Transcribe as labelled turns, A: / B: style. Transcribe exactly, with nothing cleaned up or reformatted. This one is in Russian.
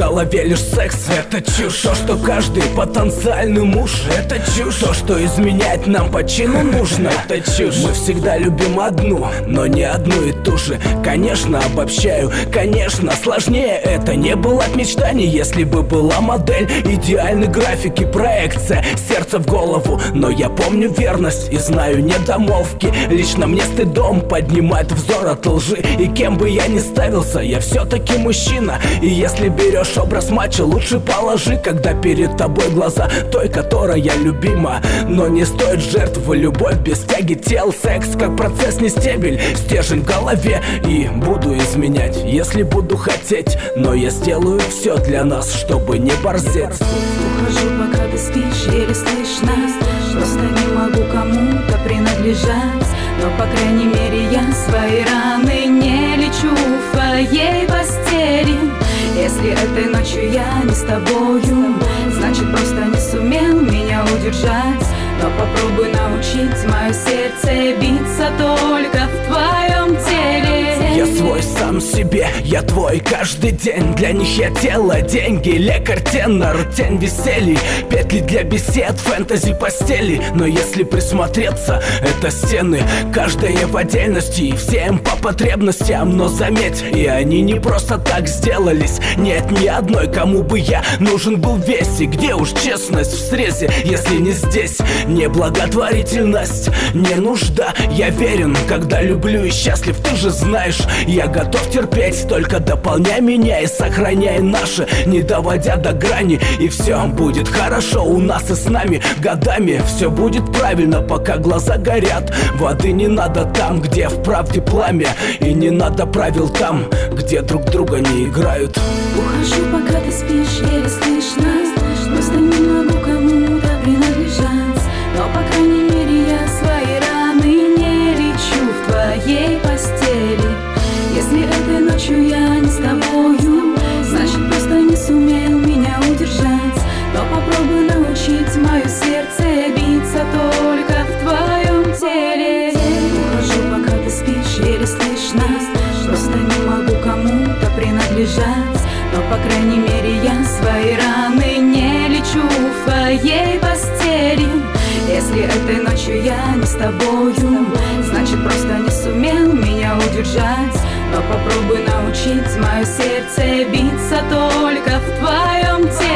A: голове лишь секс — это чушь. То, что каждый потенциальный муж — это чушь. То, что изменять нам по чину нужно — это чушь. Мы всегда любим одну, но не одну и ту же. Конечно, обобщаю, конечно, сложнее это не было от мечтаний. Если бы была модель, идеальный график и проекция, сердце в голову. Но я помню верность и знаю недомолвки. Лично мне стыдом поднимает взор от лжи. И кем бы я ни ставился, я все-таки мужчина. И если берешь образ мачо, лучше положи, когда перед тобой глаза той, которая любима. Но не стоит жертвы, любовь без тяги тел. Секс как процесс, не стебель, стержень в голове. И буду изменять, если буду хотеть. Но я сделаю все для нас, чтобы не борзеть.
B: Ухожу, пока ты спишь, еле слышно. Просто не могу кому-то принадлежать. Но, по крайней мере, я свои раны не лечу в твоей постели. Если этой ночью я не с тобою, значит, просто не сумел меня удержать. Но попробуй научить мое сердце биться только в твоем теле.
A: Я свой сам себе, я твой каждый день. Для них я тело, деньги, лекарь, тенор, тень веселья, петли для бесед, фэнтези постели. Но если присмотреться, это стены, каждая в отдельности, и всем по потребностям. Но заметь, и они не просто так сделались. Нет ни одной, кому бы я нужен был весь. И где уж честность в срезе, если не здесь? Не благотворительность, не нужда. Я верен, когда люблю и счастлив, ты же знаешь. Я готов терпеть, только дополняй меня и сохраняй наше, не доводя до грани. И все будет хорошо у нас и с нами. Годами все будет правильно, пока глаза горят. Воды не надо там, где в правде пламя. И не надо правил там, где друг друга не играют.
B: Ухожу, пока ты спишь, еле слышно. Просто не могу кому-то принадлежать. Но, по крайней мере, я свои раны не лечу в твоей постели. Если этой ночью я не с тобою, значит, просто не сумел меня удержать. Но попробуй научить мое сердце биться только в твоем теле. Ухожу, пока ты спишь, еле слышно. Просто не могу кому-то принадлежать. Но, по крайней мере, я свои раны не лечу в твоей постели. Если этой ночью я не с тобою, значит, просто не сумел меня удержать. Но попробуй научить мое сердце биться только в твоем теле.